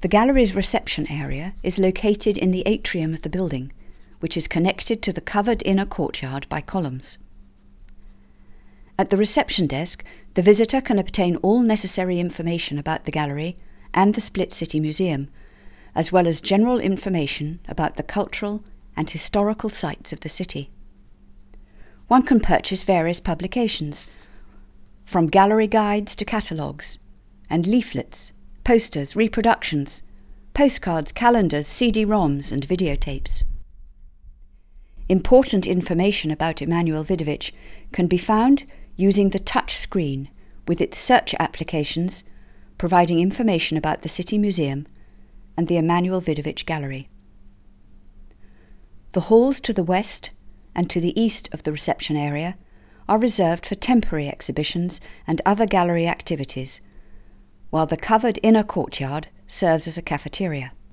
The gallery's reception area is located in the atrium of the building, which is connected to the covered inner courtyard by columns. At the reception desk, the visitor can obtain all necessary information about the gallery and the Split City Museum, as well as general information about the cultural and historical sites of the city. One can purchase various publications, from gallery guides to catalogues, and leaflets, posters, reproductions, postcards, calendars, CD-ROMs, and videotapes. Important information about Emanuel Vidovich can be found using the touch screen with its search applications, providing information about the City Museum and the Emanuel Vidovich Gallery. The halls to the west and to the east of the reception area are reserved for temporary exhibitions and other gallery activities, while the covered inner courtyard serves as a cafeteria.